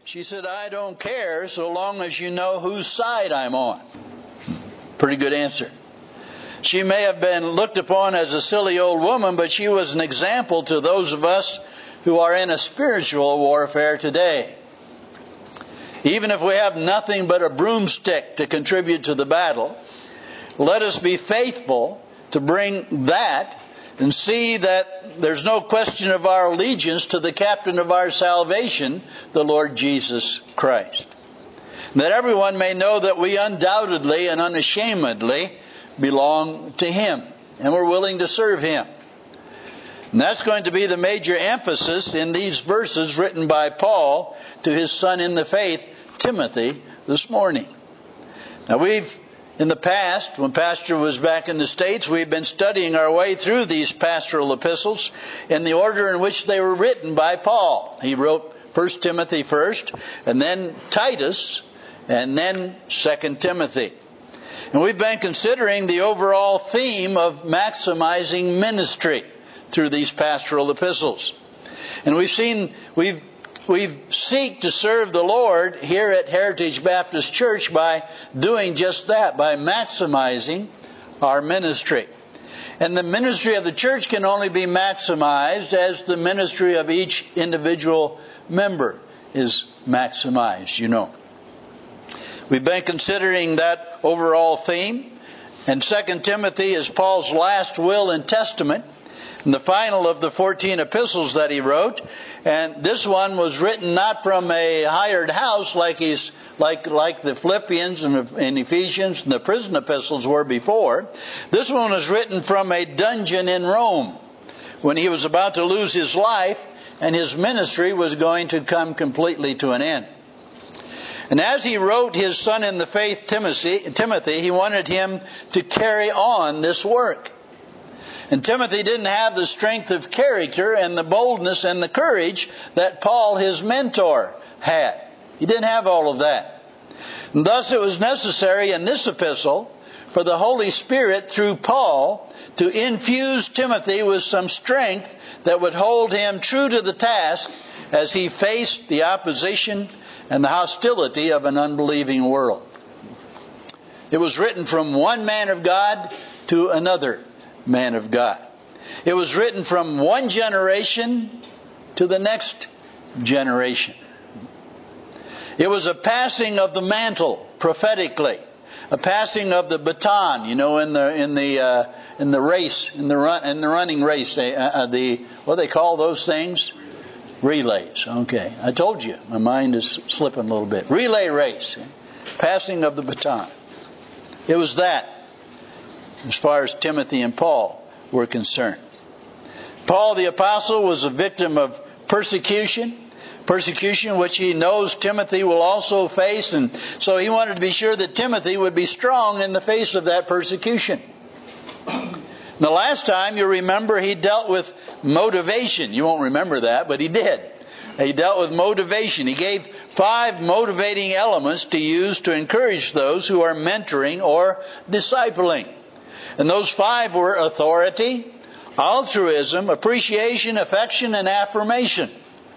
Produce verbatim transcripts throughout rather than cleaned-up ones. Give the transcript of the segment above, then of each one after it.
She said, I don't care so long as you know whose side I'm on. Pretty good answer. She may have been looked upon as a silly old woman, but she was an example to those of us who are in a spiritual warfare today. Even if we have nothing but a broomstick to contribute to the battle, let us be faithful to bring that and see that there's no question of our allegiance to the captain of our salvation, the Lord Jesus Christ. That everyone may know that we undoubtedly and unashamedly belong to Him, and we're willing to serve Him. And that's going to be the major emphasis in these verses written by Paul to his son in the faith, Timothy, this morning. Now we've, in the past, when Pastor was back in the States, we've been studying our way through these pastoral epistles in the order in which they were written by Paul. He wrote First Timothy first, and then Titus, and then Second Timothy. And we've been considering the overall theme of maximizing ministry through these pastoral epistles. And we've seen, we've, we've seek to serve the Lord here at Heritage Baptist Church by doing just that, by maximizing our ministry. And the ministry of the church can only be maximized as the ministry of each individual member is maximized, you know. We've been considering that overall theme. And Second Timothy is Paul's last will and testament, and the final of the fourteen epistles that he wrote. And this one was written not from a hired house like he's like like the Philippians and, and Ephesians and the prison epistles were before. This one was written from a dungeon in Rome when he was about to lose his life and his ministry was going to come completely to an end. And as he wrote his son in the faith, Timothy, Timothy, he wanted him to carry on this work. And Timothy didn't have the strength of character and the boldness and the courage that Paul, his mentor, had. He didn't have all of that. And thus it was necessary in this epistle for the Holy Spirit, through Paul, to infuse Timothy with some strength that would hold him true to the task as he faced the opposition and the hostility of an unbelieving world. It was written from one man of God to another man of God. It was written from one generation to the next generation. It was a passing of the mantle prophetically, a passing of the baton, you know, in the in the uh, in the race, in the run, in the running race, they, uh, the what do they call those things? Relays. Okay. I told you, my mind is slipping a little bit. Relay race. Passing of the baton. It was that, as far as Timothy and Paul were concerned. Paul the Apostle was a victim of persecution. Persecution which he knows Timothy will also face. And so he wanted to be sure that Timothy would be strong in the face of that persecution. The last time, you remember, he dealt with motivation. You won't remember that, but he did. He dealt with motivation. He gave five motivating elements to use to encourage those who are mentoring or discipling. And those five were authority, altruism, appreciation, affection, and affirmation.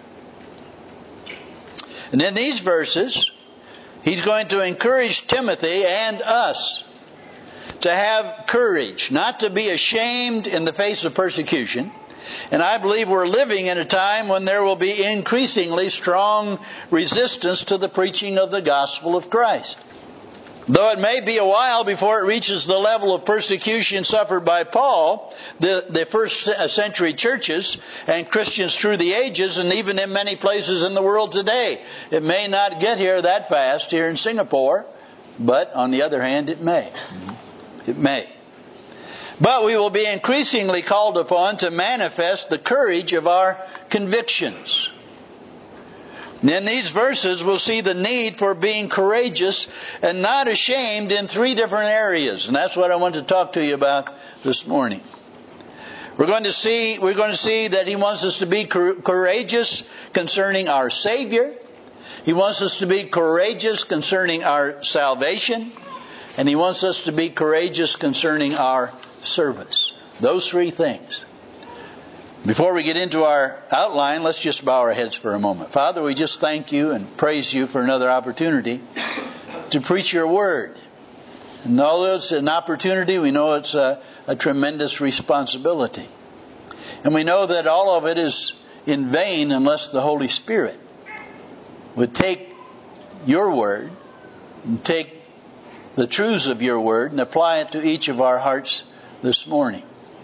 And in these verses, he's going to encourage Timothy and us to have courage, not to be ashamed in the face of persecution. And I believe we're living in a time when there will be increasingly strong resistance to the preaching of the gospel of Christ. Though it may be a while before it reaches the level of persecution suffered by Paul, the, the first century churches and Christians through the ages, and even in many places in the world today. It may not get here that fast here in Singapore, but on the other hand, it may. It may. But we will be increasingly called upon to manifest the courage of our convictions. In these verses, we'll see the need for being courageous and not ashamed in three different areas. And that's what I want to talk to you about this morning. We're going to see, we're going to see that he wants us to be courageous concerning our Savior. He wants us to be courageous concerning our salvation. And he wants us to be courageous concerning our service. Those three things. Before we get into our outline, let's just bow our heads for a moment. Father, we just thank you and praise you for another opportunity to preach your word. And although it's an opportunity, we know it's a, a tremendous responsibility. And we know that all of it is in vain unless the Holy Spirit would take your word and take the truths of your word and apply it to each of our hearts this morning.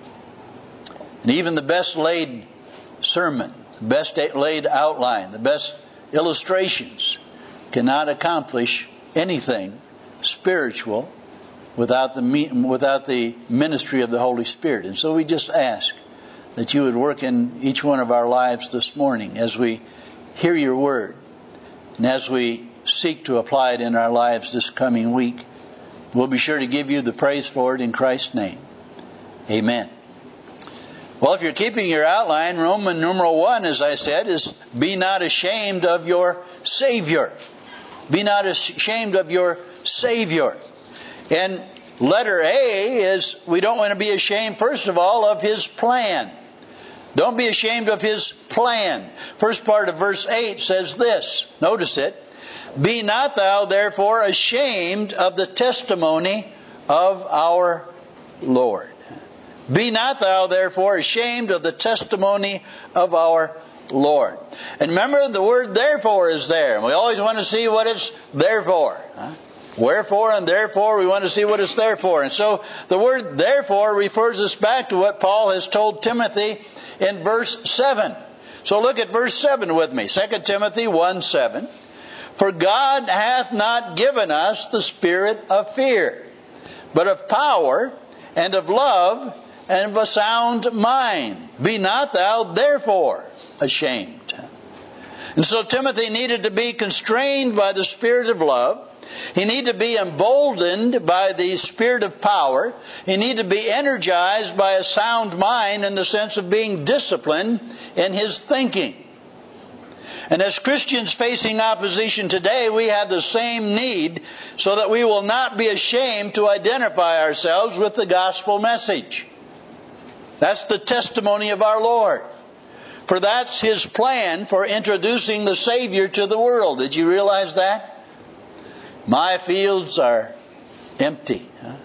And even the best laid sermon, the best laid outline, the best illustrations cannot accomplish anything spiritual without the without the ministry of the Holy Spirit. And so we just ask that you would work in each one of our lives this morning as we hear your word and as we seek to apply it in our lives this coming week. We'll be sure to give you the praise for it in Christ's name. Amen. Well, if you're keeping your outline, Roman numeral one, as I said, is be not ashamed of your Savior. Be not ashamed of your Savior. And letter A is we don't want to be ashamed, first of all, of His plan. Don't be ashamed of His plan. First part of verse eight says this. Notice it. Be not thou therefore ashamed of the testimony of our Lord. Be not thou therefore ashamed of the testimony of our Lord. And remember, the word therefore is there. And we always want to see what it's there for. Huh? Wherefore and therefore, we want to see what it's there for. And so the word therefore refers us back to what Paul has told Timothy in verse seven. So look at verse seven with me. Second Timothy one seven. For God hath not given us the spirit of fear, but of power and of love and of a sound mind. Be not thou therefore ashamed. And so Timothy needed to be constrained by the spirit of love. He needed to be emboldened by the spirit of power. He needed to be energized by a sound mind in the sense of being disciplined in his thinking. And as Christians facing opposition today, we have the same need so that we will not be ashamed to identify ourselves with the gospel message. That's the testimony of our Lord. For that's His plan for introducing the Savior to the world. Did you realize that? My fields are empty.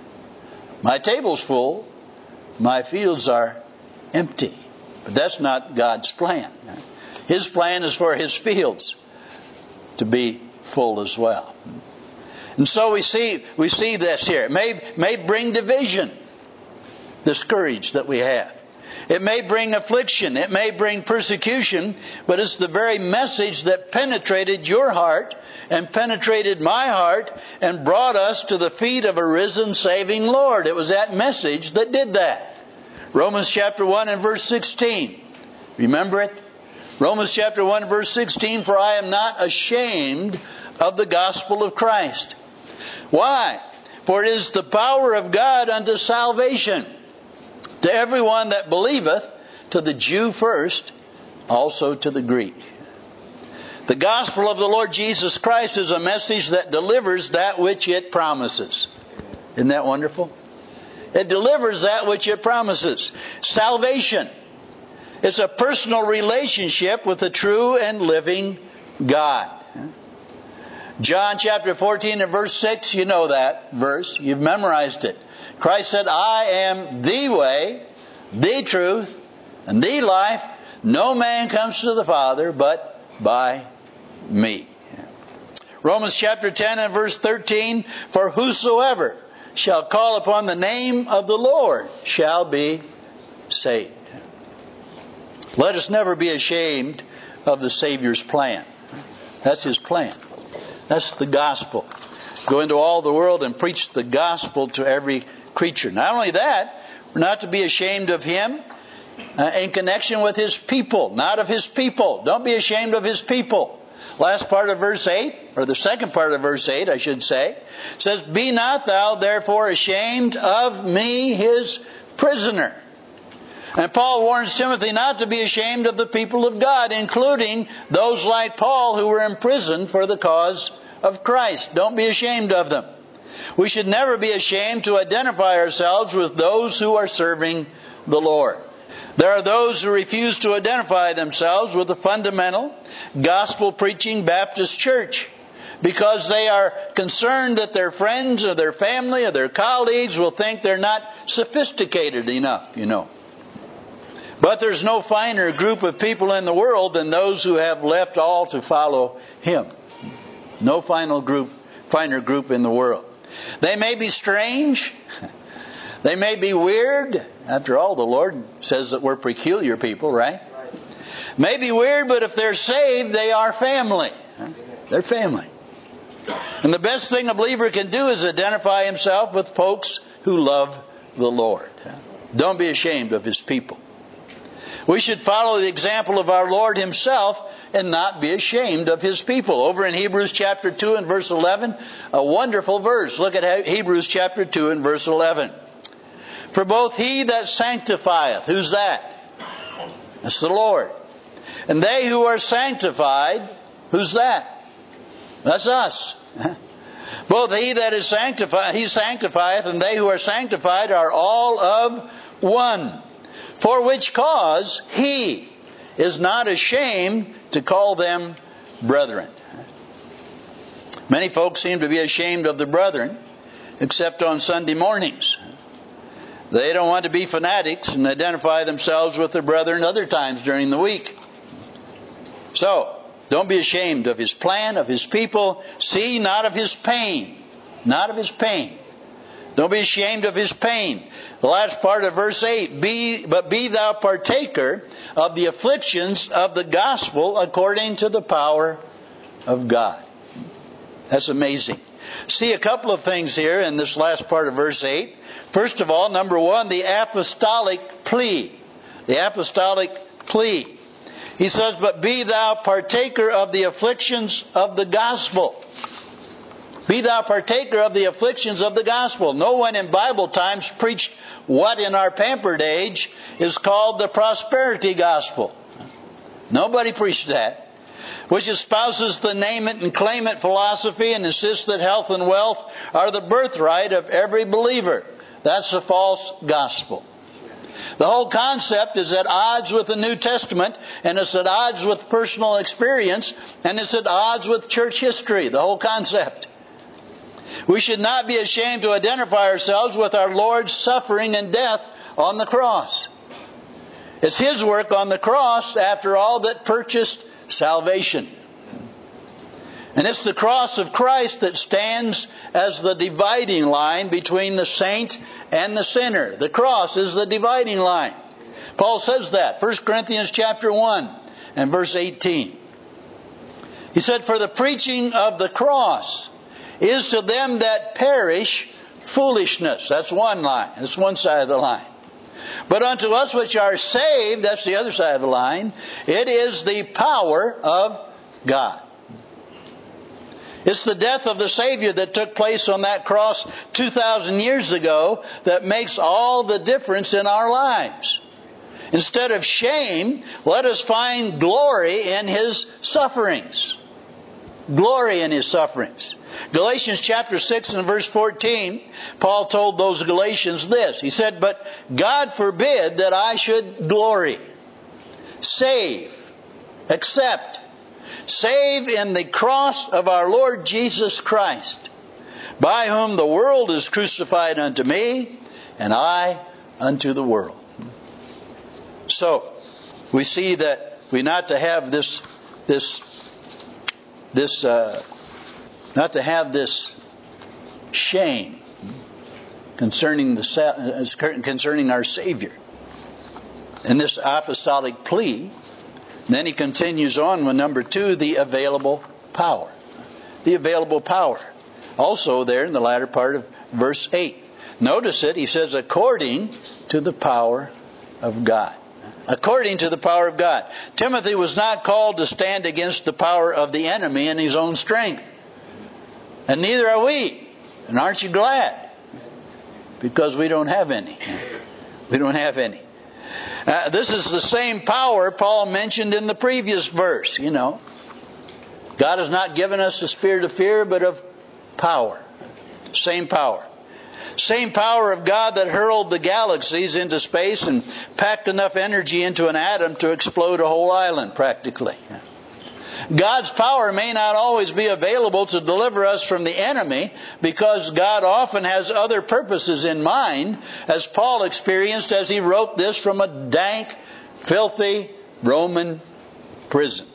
My table's full. My fields are empty. But that's not God's plan. His plan is for His fields to be full as well. And so we see we see this here. It may, may bring division, this courage that we have. It may bring affliction. It may bring persecution. But it's the very message that penetrated your heart and penetrated my heart and brought us to the feet of a risen, saving Lord. It was that message that did that. Romans chapter one and verse sixteen. Remember it? Romans chapter one verse sixteen, for I am not ashamed of the gospel of Christ. Why? For it is the power of God unto salvation to everyone that believeth, to the Jew first, also to the Greek. The gospel of the Lord Jesus Christ is a message that delivers that which it promises. Isn't that wonderful? It delivers that which it promises. Salvation. It's a personal relationship with the true and living God. John chapter fourteen and verse six, you know that verse. You've memorized it. Christ said, I am the way, the truth, and the life. No man comes to the Father but by me. Romans chapter ten and verse thirteen, for whosoever shall call upon the name of the Lord shall be saved. Let us never be ashamed of the Savior's plan. That's His plan. That's the gospel. Go into all the world and preach the gospel to every creature. Not only that, we're not to be ashamed of Him uh, in connection with His people, not of His people. Don't be ashamed of His people. Last part of verse eight, or the second part of verse eight, I should say, says, be not thou therefore ashamed of me, His prisoner. And Paul warns Timothy not to be ashamed of the people of God, including those like Paul who were imprisoned for the cause of Christ. Don't be ashamed of them. We should never be ashamed to identify ourselves with those who are serving the Lord. There are those who refuse to identify themselves with the fundamental, gospel-preaching Baptist church because they are concerned that their friends or their family or their colleagues will think they're not sophisticated enough, you know. But there's no finer group of people in the world than those who have left all to follow Him. No final group, finer group in the world. They may be strange. They may be weird. After all, the Lord says that we're peculiar people, right? May be weird, but if they're saved, they are family. They're family. And the best thing a believer can do is identify himself with folks who love the Lord. Don't be ashamed of His people. We should follow the example of our Lord Himself and not be ashamed of His people. Over in Hebrews chapter two and verse eleven, a wonderful verse. Look at Hebrews chapter two and verse eleven. For both He that sanctifieth, who's that? That's the Lord. And they who are sanctified, who's that? That's us. Both He that is sanctified, He sanctifieth, and they who are sanctified are all of one. For which cause He is not ashamed to call them brethren. Many folks seem to be ashamed of the brethren, except on Sunday mornings. They don't want to be fanatics and identify themselves with their brethren other times during the week. So, don't be ashamed of His plan, of His people. See, not of His pain. Not of His pain. Don't be ashamed of His pain. The last part of verse eight, be, but be thou partaker of the afflictions of the gospel according to the power of God. That's amazing. See a couple of things here in this last part of verse eight. First of all, number one, the apostolic plea. The apostolic plea. He says, but be thou partaker of the afflictions of the gospel. Be thou partaker of the afflictions of the gospel. No one in Bible times preached what in our pampered age is called the prosperity gospel. Nobody preached that. Which espouses the name it and claim it philosophy and insists that health and wealth are the birthright of every believer. That's a false gospel. The whole concept is at odds with the New Testament, and it's at odds with personal experience, and it's at odds with church history, the whole concept. We should not be ashamed to identify ourselves with our Lord's suffering and death on the cross. It's His work on the cross, after all, that purchased salvation. And it's the cross of Christ that stands as the dividing line between the saint and the sinner. The cross is the dividing line. Paul says that. First Corinthians chapter one and verse eighteen. He said, for the preaching of the cross is to them that perish foolishness. That's one line. That's one side of the line. But unto us which are saved, that's the other side of the line, it is the power of God. It's the death of the Savior that took place on that cross two thousand years ago that makes all the difference in our lives. Instead of shame, let us find glory in His sufferings. Glory in His sufferings. Galatians chapter six and verse fourteen, Paul told those Galatians this. He said, but God forbid that I should glory, save, accept, save in the cross of our Lord Jesus Christ, by whom the world is crucified unto me, and I unto the world. So, we see that we not to have this, this, this, uh, not to have this shame concerning the concerning our Savior. And this apostolic plea. Then he continues on with number two, the available power. The available power. Also there in the latter part of verse eight. Notice it, he says, according to the power of God. According to the power of God. Timothy was not called to stand against the power of the enemy in his own strength. And neither are we. And aren't you glad? Because we don't have any. We don't have any. Uh, this is the same power Paul mentioned in the previous verse, you know. God has not given us the spirit of fear, but of power. Same power. Same power of God that hurled the galaxies into space and packed enough energy into an atom to explode a whole island practically. God's power may not always be available to deliver us from the enemy because God often has other purposes in mind, as Paul experienced as he wrote this from a dank, filthy Roman prison.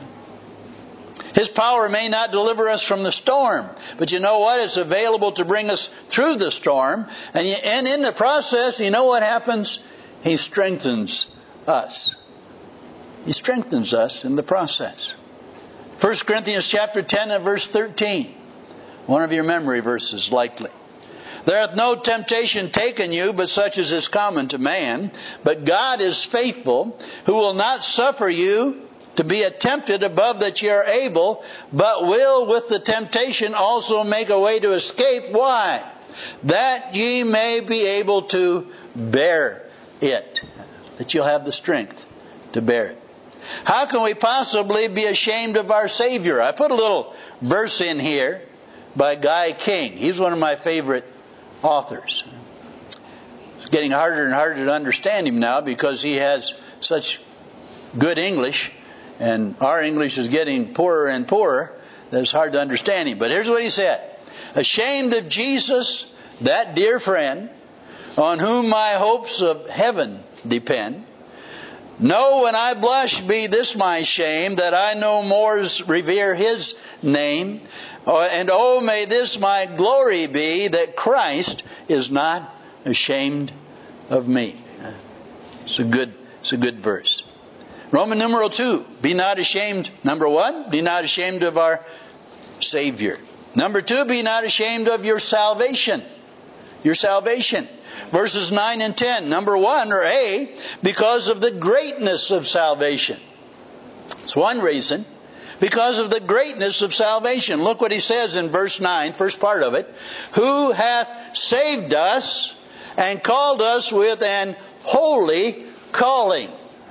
His power may not deliver us from the storm, but you know what? It's available to bring us through the storm. And, you, and in the process, you know what happens? He strengthens us. He strengthens us in the process. First Corinthians chapter ten and verse thirteen. One of your memory verses, likely. There hath no temptation taken you, but such as is common to man. But God is faithful, who will not suffer you to be tempted above that ye are able, but will with the temptation also make a way to escape. Why? That ye may be able to bear it. That you'll have the strength to bear it. How can we possibly be ashamed of our Savior? I put a little verse in here by Guy King. He's one of my favorite authors. It's getting harder and harder to understand him now because he has such good English, and our English is getting poorer and poorer that it's hard to understand him. But here's what he said. Ashamed of Jesus, that dear friend, on whom my hopes of heaven depend. No, when I blush be this my shame, that I no more revere His name. And oh, may this my glory be, that Christ is not ashamed of me. It's a good, it's a good verse. Roman numeral two, be not ashamed. Number one, be not ashamed of our Savior. Number two, be not ashamed of your salvation. Your salvation. Verses nine and ten. Number one, or A, because of the greatness of salvation. It's one reason. Because of the greatness of salvation. Look what he says in verse nine, first part of it. Who hath saved us and called us with an holy calling.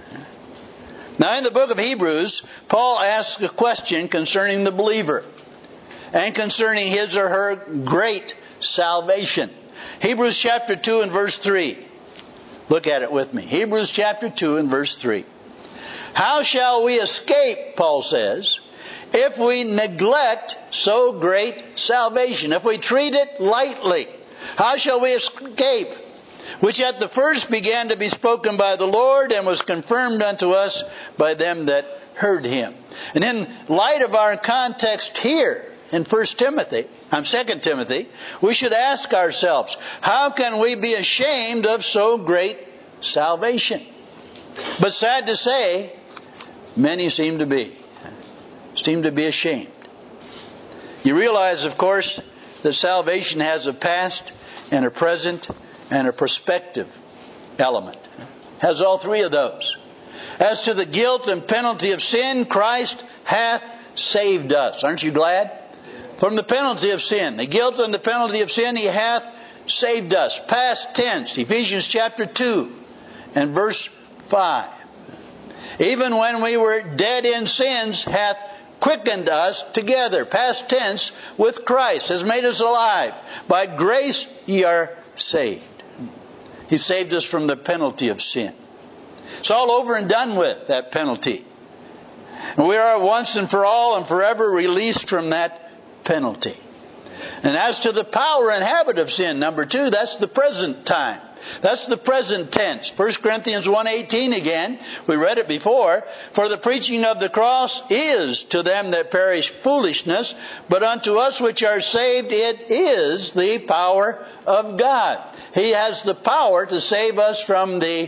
Now in the book of Hebrews, Paul asks a question concerning the believer and concerning his or her great salvation. Hebrews chapter two and verse three. Look at it with me. Hebrews chapter two and verse three. How shall we escape, Paul says, if we neglect so great salvation? If we treat it lightly, how shall we escape? Which at the first began to be spoken by the Lord and was confirmed unto us by them that heard Him. And in light of our context here in First Timothy, I'm Second Timothy, we should ask ourselves, how can we be ashamed of so great salvation? But sad to say, many seem to be. Seem to be ashamed. You realize, of course, that salvation has a past and a present and a prospective element. Has all three of those. As to the guilt and penalty of sin, Christ hath saved us. Aren't you glad? From the penalty of sin, the guilt and the penalty of sin, He hath saved us. Past tense, Ephesians chapter two and verse five. Even when we were dead in sins, hath quickened us together, past tense, with Christ, has made us alive. By grace ye are saved. He saved us from the penalty of sin. It's all over and done with, that penalty. And we are once and for all and forever released from that penalty. And as to the power and habit of sin, number two, that's the present time. That's the present tense. First Corinthians one eighteen again. We read it before. For the preaching of the cross is to them that perish foolishness, but unto us which are saved it is the power of God. He has the power to save us from the,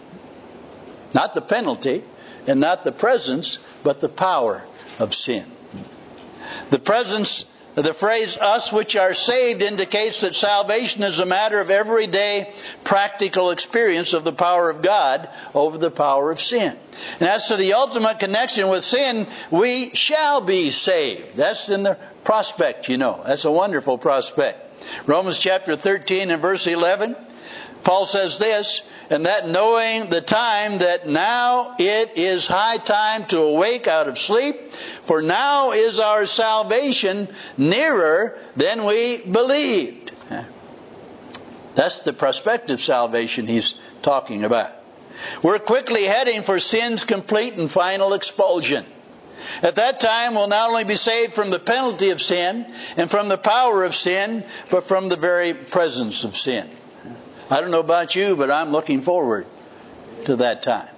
not the penalty, and not the presence, but the power of sin. The presence, the phrase us which are saved indicates that salvation is a matter of everyday practical experience of the power of God over the power of sin. And as to the ultimate connection with sin, we shall be saved. That's in the prospect, you know. That's a wonderful prospect. Romans chapter thirteen and verse eleven, Paul says this, and that knowing the time that now it is high time to awake out of sleep, for now is our salvation nearer than we believed. That's the prospective salvation he's talking about. We're quickly heading for sin's complete and final expulsion. At that time, we'll not only be saved from the penalty of sin and from the power of sin, but from the very presence of sin. I don't know about you, but I'm looking forward to that time.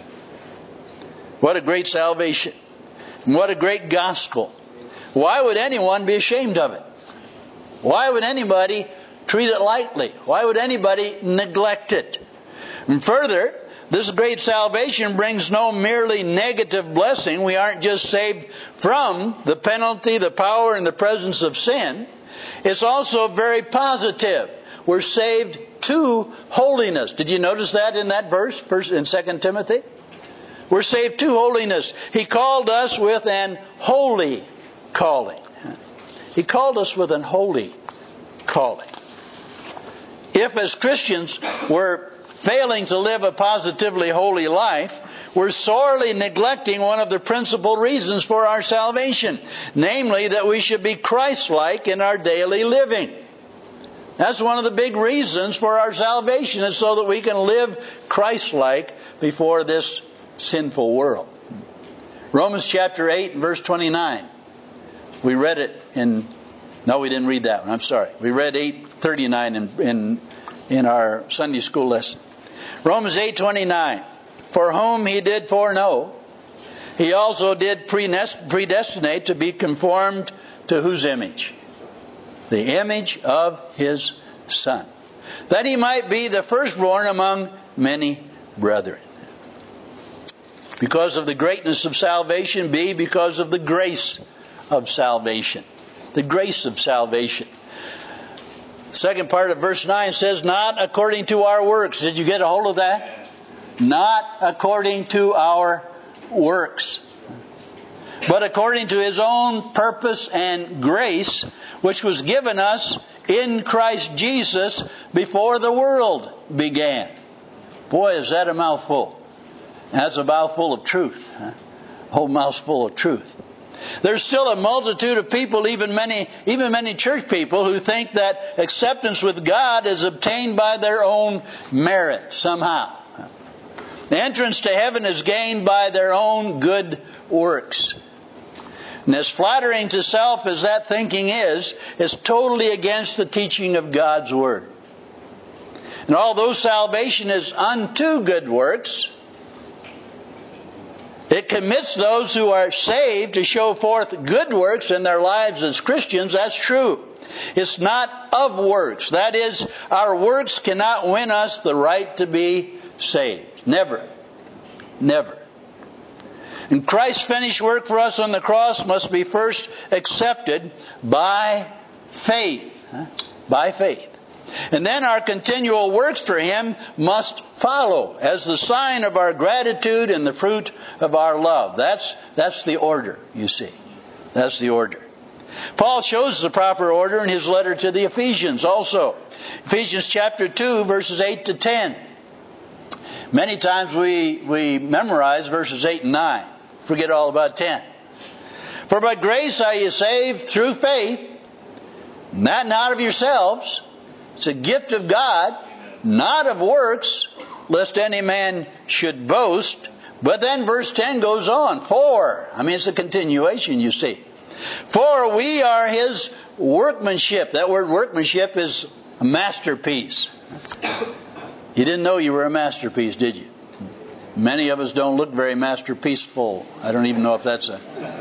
What a great salvation. And what a great gospel. Why would anyone be ashamed of it? Why would anybody treat it lightly? Why would anybody neglect it? And further, this great salvation brings no merely negative blessing. We aren't just saved from the penalty, the power, and the presence of sin. It's also very positive. We're saved to holiness. Did you notice that in that verse, first in Second Timothy? We're saved to holiness. He called us with an holy calling. He called us with an holy calling. If as Christians we're failing to live a positively holy life, we're sorely neglecting one of the principal reasons for our salvation, namely that we should be Christ-like in our daily living. That's one of the big reasons for our salvation, is so that we can live Christ-like before this sinful world. Romans chapter eight and verse twenty-nine. We read it in, no we didn't read that one, I'm sorry. We read eight thirty-nine in, in, in our Sunday school lesson. Romans eight twenty-nine. For whom he did foreknow, he also did predestinate to be conformed to whose image? The image of his Son, that he might be the firstborn among many brethren. Because of the greatness of salvation, B, because of the grace of salvation. The grace of salvation. Second part of verse nine says, not according to our works. Did you get a hold of that? Not according to our works, but according to his own purpose and grace, which was given us in Christ Jesus before the world began. Boy, is that a mouthful. That's a mouthful of truth. Huh? A whole mouthful of truth. There's still a multitude of people, even many, even many church people, who think that acceptance with God is obtained by their own merit somehow. The entrance to heaven is gained by their own good works. And as flattering to self as that thinking is, it's totally against the teaching of God's Word. And although salvation is unto good works, it commits those who are saved to show forth good works in their lives as Christians. That's true. It's not of works. That is, our works cannot win us the right to be saved. Never. Never. And Christ's finished work for us on the cross must be first accepted by faith. By faith. And then our continual works for Him must follow as the sign of our gratitude and the fruit of our love. That's, that's the order, you see. That's the order. Paul shows the proper order in his letter to the Ephesians also. Ephesians chapter two, verses eight to ten. Many times we, we memorize verses eight and nine. Forget all about ten. For by grace are you saved through faith, and that not of yourselves. It's a gift of God, not of works, lest any man should boast. But then verse ten goes on. For, I mean it's a continuation, you see. For we are His workmanship. That word workmanship is a masterpiece. You didn't know you were a masterpiece, did you? Many of us don't look very masterpieceful. I don't even know if that's a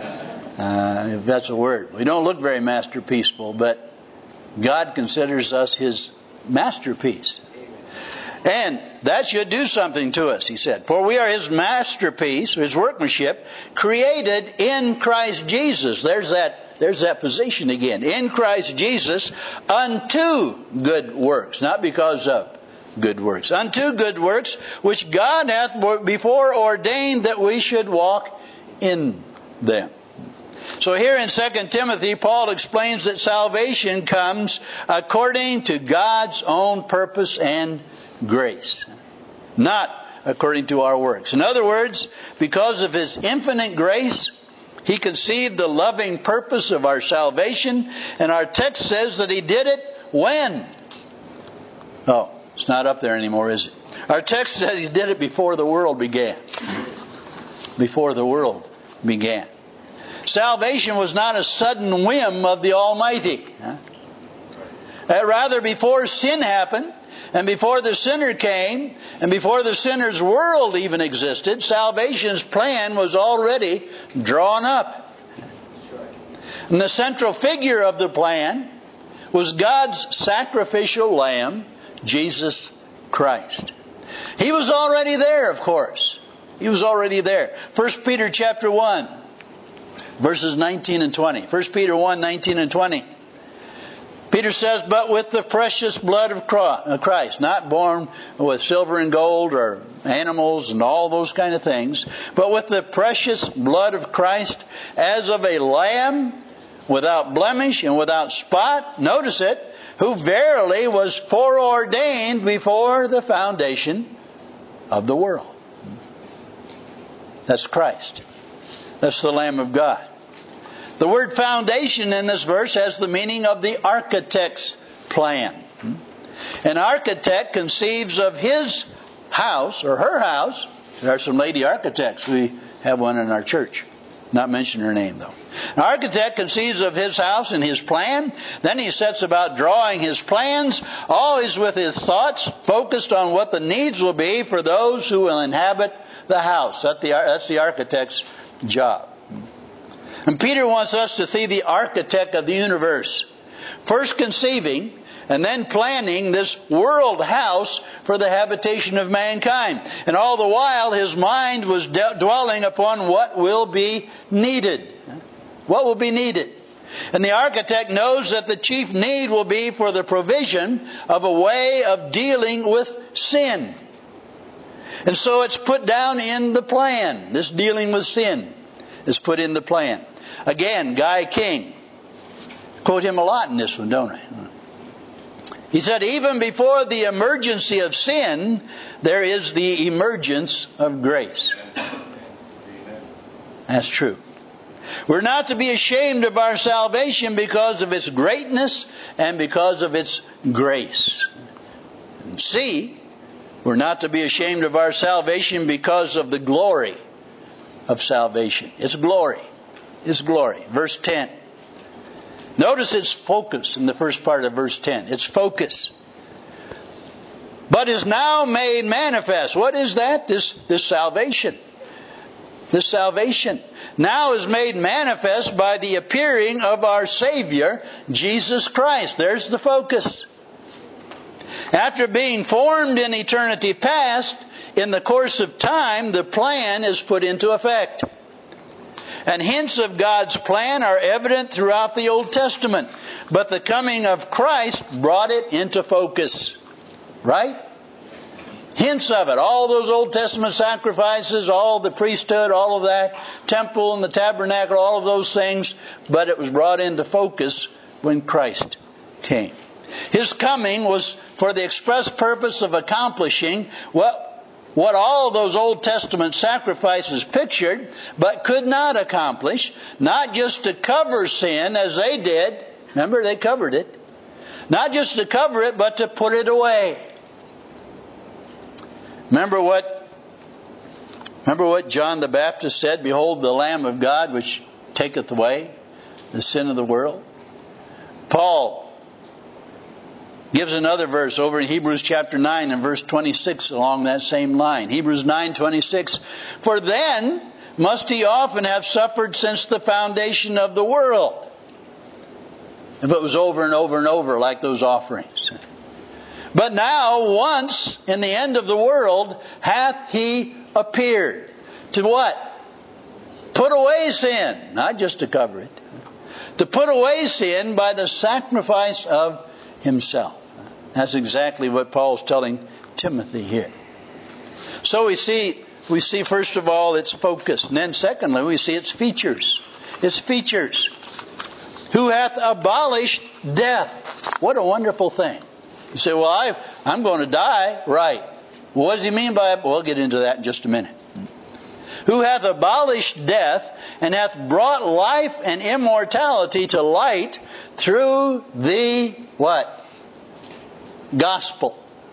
uh, if that's a word. We don't look very masterpieceful, but God considers us His masterpiece. And that should do something to us, he said. For we are His masterpiece, His workmanship, created in Christ Jesus. There's that, there's that position again. In Christ Jesus, unto good works. Not because of good works. Unto good works, which God hath before ordained that we should walk in them. So here in Second Timothy, Paul explains that salvation comes according to God's own purpose and grace, not according to our works. In other words, because of His infinite grace, He conceived the loving purpose of our salvation, and our text says that He did it when? Oh, it's not up there anymore, is it? Our text says He did it before the world began. Before the world began. Salvation was not a sudden whim of the Almighty. Huh? Rather, before sin happened, and before the sinner came, and before the sinner's world even existed, salvation's plan was already drawn up. And the central figure of the plan was God's sacrificial lamb, Jesus Christ. He was already there, of course. He was already there. First Peter chapter one, verses nineteen and twenty. First Peter one, nineteen and twenty. Peter says, but with the precious blood of Christ, not born with silver and gold or animals and all those kind of things, but with the precious blood of Christ, as of a lamb without blemish and without spot, notice it, who verily was foreordained before the foundation of the world. That's Christ. That's the Lamb of God. The word foundation in this verse has the meaning of the architect's plan. An architect conceives of his house or her house. There are some lady architects. We have one in our church. Not mention her name though. An architect conceives of his house and his plan. Then he sets about drawing his plans, always with his thoughts focused on what the needs will be for those who will inhabit the house. That's the, that's the architect's job. And Peter wants us to see the architect of the universe, first conceiving and then planning this world house for the habitation of mankind. And all the while his mind was de- dwelling upon what will be needed. What will be needed? And the architect knows that the chief need will be for the provision of a way of dealing with sin. And so it's put down in the plan. This dealing with sin is put in the plan. Again, Guy King. Quote him a lot in this one, don't I? He said, even before the emergency of sin, there is the emergence of grace. That's true. We're not to be ashamed of our salvation because of its greatness and because of its grace. And C, we're not to be ashamed of our salvation because of the glory of salvation. It's glory. It's glory. Verse ten. Notice its focus in the first part of verse ten. Its focus. But is now made manifest. What is that? This, this salvation. This salvation. Now is made manifest by the appearing of our Savior, Jesus Christ. There's the focus. After being formed in eternity past, in the course of time, the plan is put into effect. And hints of God's plan are evident throughout the Old Testament. But the coming of Christ brought it into focus. Right? Hints of it. All those Old Testament sacrifices, all the priesthood, all of that, temple and the tabernacle, all of those things. But it was brought into focus when Christ came. His coming was for the express purpose of accomplishing what What all those Old Testament sacrifices pictured, but could not accomplish, not just to cover sin as they did. Remember, they covered it. Not just to cover it, but to put it away. Remember what, remember what John the Baptist said, behold the Lamb of God which taketh away the sin of the world. Paul gives another verse over in Hebrews chapter nine and verse twenty-six along that same line. Hebrews nine twenty-six. For then must he often have suffered since the foundation of the world. If it was over and over and over like those offerings. But now once in the end of the world hath he appeared. To what? Put away sin. Not just to cover it. To put away sin by the sacrifice of himself. That's exactly what Paul's telling Timothy here. So we see, we see first of all its focus. And then secondly, we see its features. Its features. Who hath abolished death. What a wonderful thing. You say, well, I, I'm going to die. Right. Well, what does he mean by it? We'll get into that in just a minute. Who hath abolished death and hath brought life and immortality to light through the what? Gospel.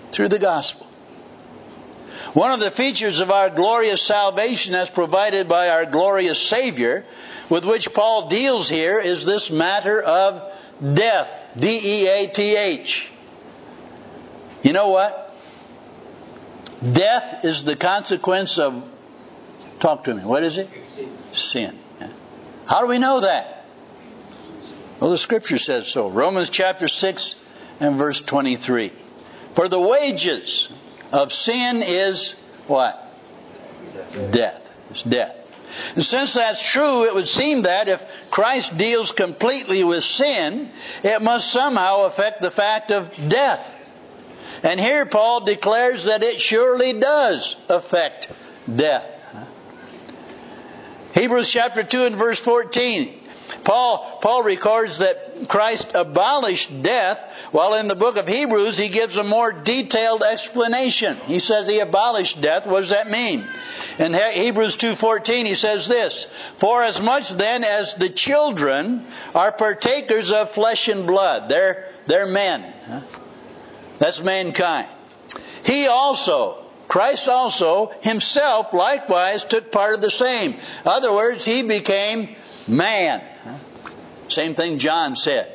through the gospel. One of the features of our glorious salvation as provided by our glorious Savior, with which Paul deals here, is this matter of death. D E A T H. You know what? Death is the consequence of, talk to me, what is it? Sin. How do we know that? Well, the Scripture says so. Romans chapter six and verse twenty-three. For the wages of sin is what? Death. It's death. And since that's true, it would seem that if Christ deals completely with sin, it must somehow affect the fact of death. And here Paul declares that it surely does affect death. Hebrews chapter two and verse fourteen. Paul, Paul records that Christ abolished death, while in the book of Hebrews he gives a more detailed explanation. He says he abolished death. What does that mean? In Hebrews two fourteen he says this, For as much then as the children are partakers of flesh and blood, they're, they're men. That's mankind. He also, Christ also, himself likewise took part of the same. In other words, he became man. Same thing John said.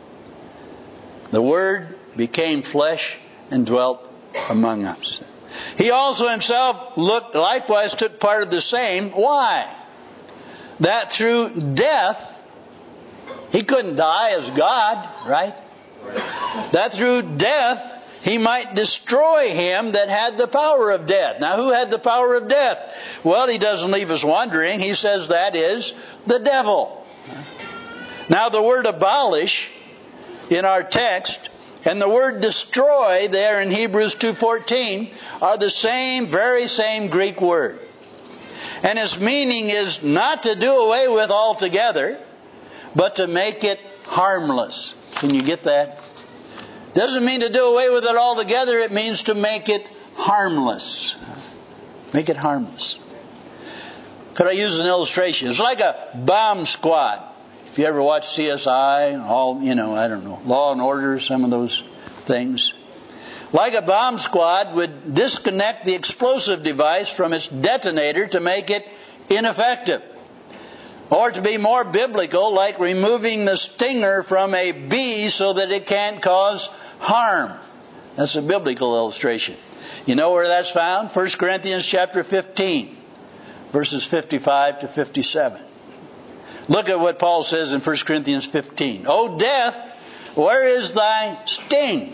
The Word became flesh and dwelt among us. He also himself looked, likewise took part of the same. Why? That through death, he couldn't die as God, right? That through death, he might destroy him that had the power of death. Now, who had the power of death? Well, he doesn't leave us wondering. He says that is the devil. Now, the word abolish in our text and the word destroy there in Hebrews two fourteen are the same, very same Greek word. And its meaning is not to do away with altogether, but to make it harmless. Can you get that? Doesn't mean to do away with it altogether. It means to make it harmless. Make it harmless. Could I use an illustration? It's like a bomb squad. If you ever watch C S I, all, you know, I don't know, Law and Order, some of those things. Like a bomb squad would disconnect the explosive device from its detonator to make it ineffective. Or to be more biblical, like removing the stinger from a bee so that it can't cause harm. That's a biblical illustration. You know where that's found? First Corinthians chapter fifteen, verses fifty-five to fifty-seven. Look at what Paul says in First Corinthians fifteen. O death, where is thy sting?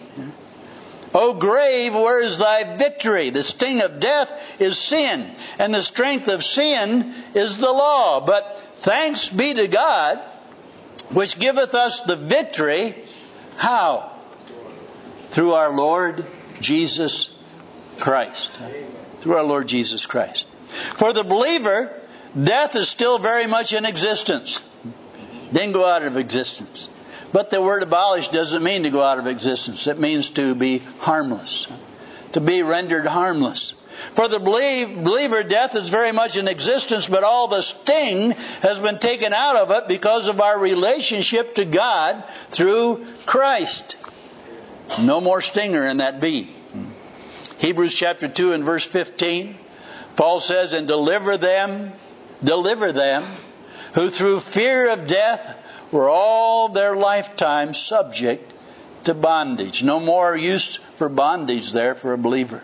O grave, where is thy victory? The sting of death is sin, and the strength of sin is the law. But thanks be to God, which giveth us the victory. How? Through our Lord Jesus Christ. Through our Lord Jesus Christ. For the believer, death is still very much in existence. Didn't go out of existence. But the word abolish doesn't mean to go out of existence. It means to be harmless. To be rendered harmless. For the believer, death is very much in existence, but all the sting has been taken out of it because of our relationship to God through Christ. No more stinger in that bee. Hebrews chapter two and verse fifteen, Paul says, And deliver them, deliver them, who through fear of death were all their lifetime subject to bondage. No more use for bondage there for a believer.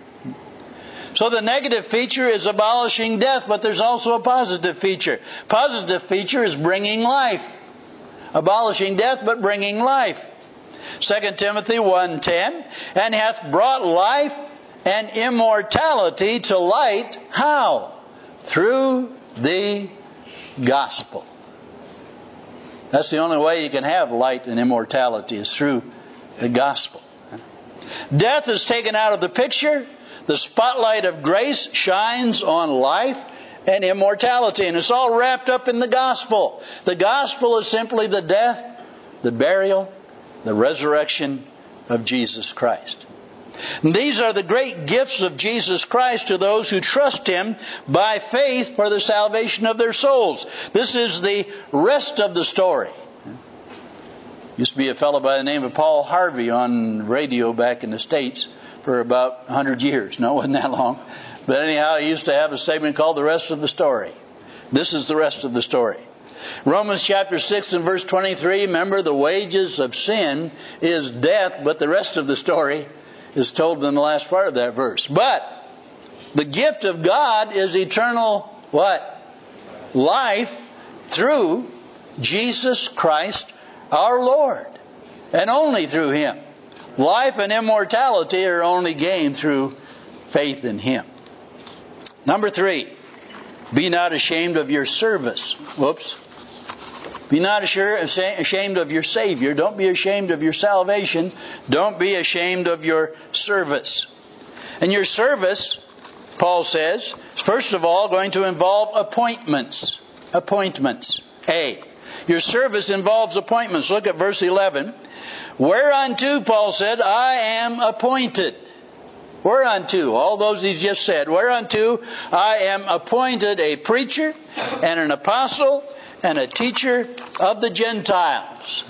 So the negative feature is abolishing death, but there's also a positive feature. Positive feature is bringing life. Abolishing death, but bringing life. Second Timothy one ten, And hath brought life and immortality to light. How? Through the gospel. That's the only way you can have light and immortality, is through the gospel. Death is taken out of the picture. The spotlight of grace shines on life and immortality. And it's all wrapped up in the gospel. The gospel is simply the death, the burial, the resurrection of Jesus Christ. And these are the great gifts of Jesus Christ to those who trust Him by faith for the salvation of their souls. This is the rest of the story. Used to be a fellow by the name of Paul Harvey on radio back in the States for for about one hundred years. No, it wasn't that long. But anyhow, he used to have a statement called the rest of the story. This is the rest of the story. Romans chapter six and verse twenty-three, remember, the wages of sin is death, but the rest of the story is told in the last part of that verse. But the gift of God is eternal, what? Life through Jesus Christ our Lord. And only through Him. Life and immortality are only gained through faith in Him. Number three, be not ashamed of your service. Whoops. Be not ashamed of your Savior. Don't be ashamed of your salvation. Don't be ashamed of your service. And your service, Paul says, is first of all going to involve appointments. Appointments. A. Your service involves appointments. Look at verse eleven. Whereunto, Paul said, I am appointed. Whereunto, all those he's just said. Whereunto I am appointed a preacher and an apostle and a teacher of the Gentiles.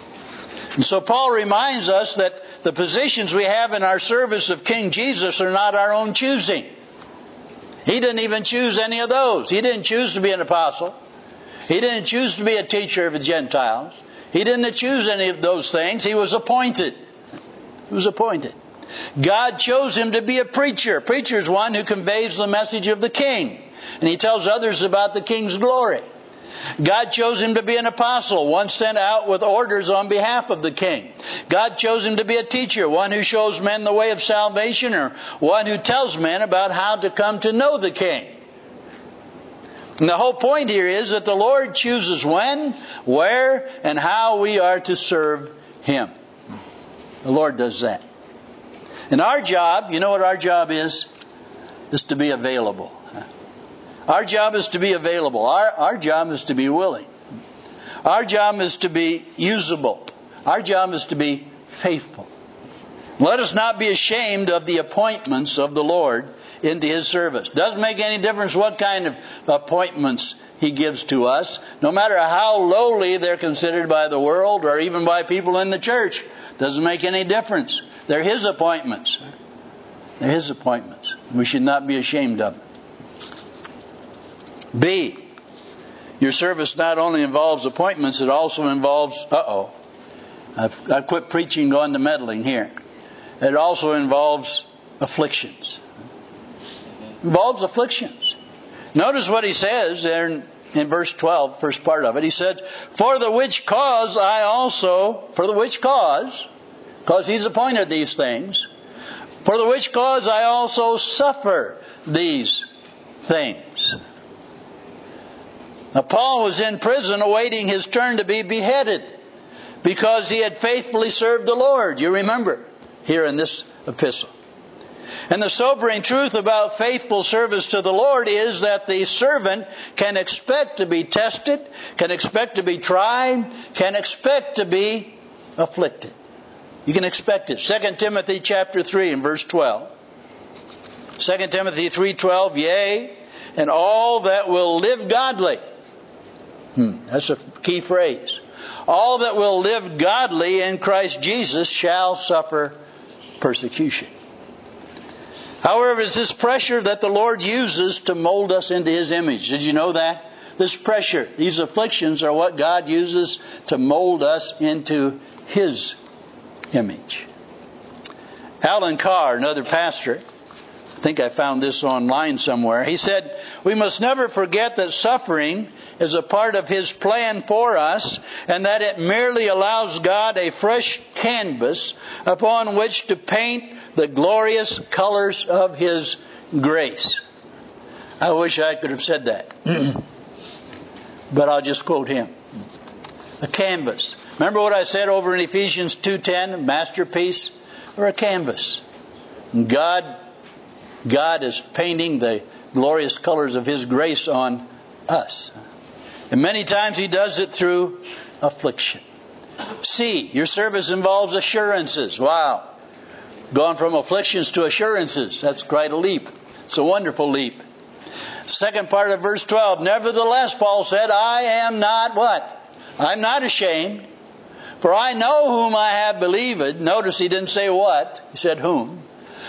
And so Paul reminds us that the positions we have in our service of King Jesus are not our own choosing. He didn't even choose any of those. He didn't choose to be an apostle. He didn't choose to be a teacher of the Gentiles. He didn't choose any of those things. He was appointed. He was appointed. God chose him to be a preacher. A preacher is one who conveys the message of the king. And he tells others about the king's glory. God chose him to be an apostle, one sent out with orders on behalf of the king. God chose him to be a teacher, one who shows men the way of salvation, or one who tells men about how to come to know the king. And the whole point here is that the Lord chooses when, where, and how we are to serve Him. The Lord does that. And our job, you know what our job is? Is to be available. Our job is to be available. Our, our job is to be willing. Our job is to be usable. Our job is to be faithful. Let us not be ashamed of the appointments of the Lord into His service. Doesn't make any difference what kind of appointments He gives to us. No matter how lowly they're considered by the world or even by people in the church. Doesn't make any difference. They're His appointments. They're His appointments. We should not be ashamed of them. B. Your service not only involves appointments, it also involves, uh-oh, I've, I've quit preaching, going to meddling here. It also involves afflictions. Involves afflictions. Notice what he says there in, in verse twelve, first part of it. He said, for the which cause I also, for the which cause, because He's appointed these things, for the which cause I also suffer these things. Now, Paul was in prison awaiting his turn to be beheaded because he had faithfully served the Lord. You remember here in this epistle. And the sobering truth about faithful service to the Lord is that the servant can expect to be tested, can expect to be tried, can expect to be afflicted. You can expect it. Second Timothy chapter three and verse twelve. Second Timothy three twelve, yea, and all that will live godly. Hmm, that's a key phrase. All that will live godly in Christ Jesus shall suffer persecution. However, it's this pressure that the Lord uses to mold us into His image. Did you know that? This pressure, these afflictions are what God uses to mold us into His image. Alan Carr, another pastor, I think I found this online somewhere. He said, we must never forget that suffering is a part of His plan for us, and that it merely allows God a fresh canvas upon which to paint the glorious colors of His grace. I wish I could have said that. But I'll just quote him. A canvas. Remember what I said over in Ephesians two ten, masterpiece, or a canvas. God, God is painting the glorious colors of His grace on us. And many times He does it through affliction. C. Your service involves assurances. Wow. Gone from afflictions to assurances. That's quite a leap. It's a wonderful leap. Second part of verse twelve. Nevertheless, Paul said, I am not what? I'm not ashamed. For I know whom I have believed. Notice he didn't say what. He said whom.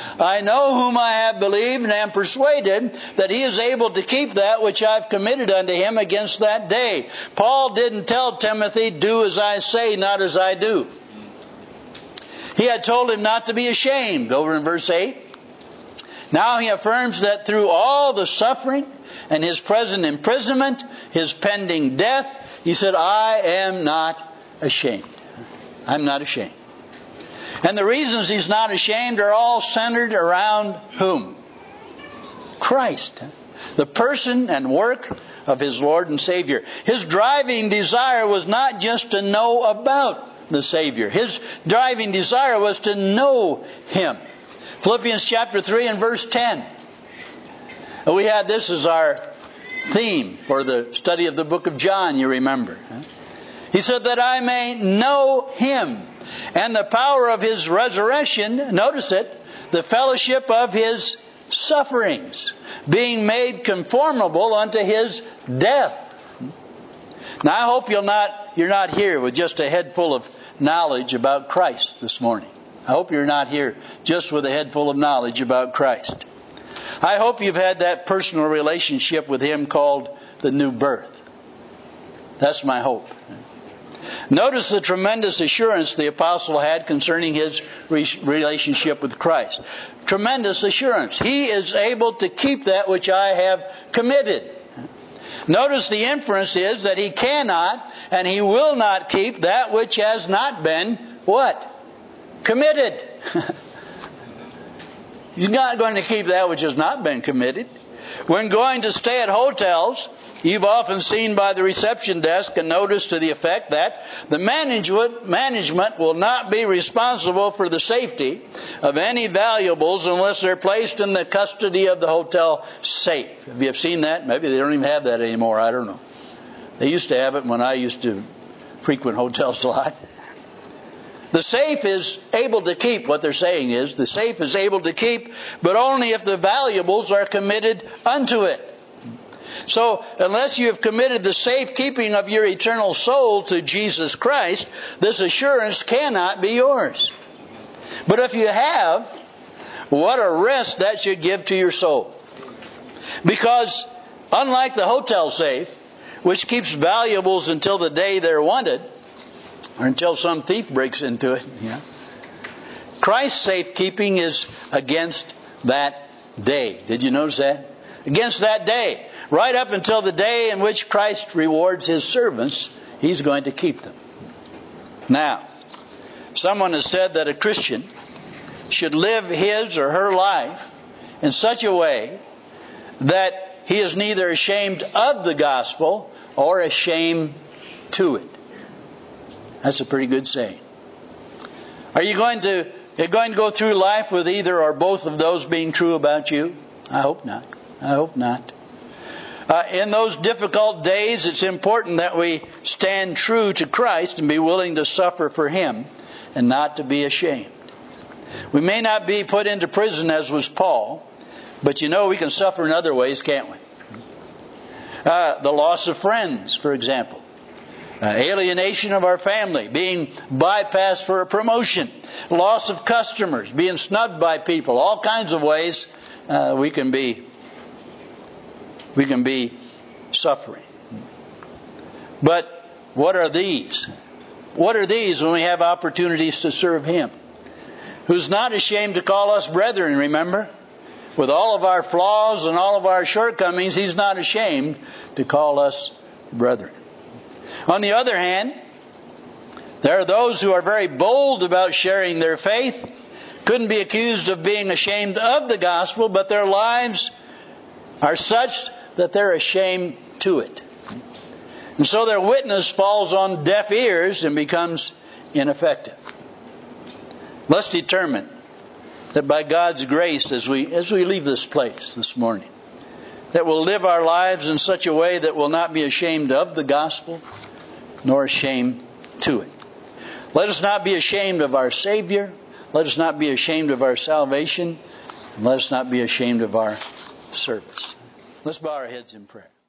I know whom I have believed, and am persuaded that he is able to keep that which I've committed unto him against that day. Paul didn't tell Timothy, do as I say, not as I do. He had told him not to be ashamed, over in verse eight. Now he affirms that through all the suffering and his present imprisonment, his pending death, he said, I am not ashamed. I'm not ashamed. And the reasons he's not ashamed are all centered around whom? Christ. The person and work of his Lord and Savior. His driving desire was not just to know about the Savior. His driving desire was to know Him. Philippians chapter three and verse ten. We had this as our theme for the study of the book of John, you remember. He said that I may know Him and the power of His resurrection, notice it, the fellowship of His sufferings, being made conformable unto His death. Now I hope you'll not, you're not here with just a head full of knowledge about Christ this morning. I hope you're not here just with a head full of knowledge about Christ. I hope you've had that personal relationship with Him called the new birth. That's my hope. Notice the tremendous assurance the apostle had concerning his relationship with Christ. Tremendous assurance. He is able to keep that which I have committed. Notice the inference is that he cannot and he will not keep that which has not been what? Committed. He's not going to keep that which has not been committed. When going to stay at hotels, you've often seen by the reception desk a notice to the effect that the management, management will not be responsible for the safety of any valuables unless they're placed in the custody of the hotel safe. Have you seen that? Maybe they don't even have that anymore. I don't know. They used to have it when I used to frequent hotels a lot. The safe is able to keep, what they're saying is, the safe is able to keep, but only if the valuables are committed unto it. So, unless you have committed the safekeeping of your eternal soul to Jesus Christ, this assurance cannot be yours. But if you have, what a rest that should give to your soul. Because, unlike the hotel safe, which keeps valuables until the day they're wanted, or until some thief breaks into it, you know, Christ's safekeeping is against that day. Did you notice that? Against that day. Right up until the day in which Christ rewards His servants, He's going to keep them. Now, someone has said that a Christian should live his or her life in such a way that he is neither ashamed of the gospel or ashamed to it. That's a pretty good saying. Are you going to, you're going to go through life with either or both of those being true about you? I hope not. I hope not. Uh, in those difficult days, it's important that we stand true to Christ and be willing to suffer for Him and not to be ashamed. We may not be put into prison as was Paul, but you know we can suffer in other ways, can't we? Uh, the loss of friends, for example. Uh, alienation of our family, being bypassed for a promotion. Loss of customers, being snubbed by people. All kinds of ways uh, we can be we can be suffering. But what are these? What are these when we have opportunities to serve Him? Who's not ashamed to call us brethren, remember? With all of our flaws and all of our shortcomings, He's not ashamed to call us brethren. On the other hand, there are those who are very bold about sharing their faith, couldn't be accused of being ashamed of the gospel, but their lives are such that they're ashamed to it. And so their witness falls on deaf ears and becomes ineffective. Let's determine that by God's grace, as we as we leave this place this morning, that we'll live our lives in such a way that we'll not be ashamed of the gospel, nor ashamed to it. Let us not be ashamed of our Savior. Let us not be ashamed of our salvation. And let us not be ashamed of our service. Let's bow our heads in prayer.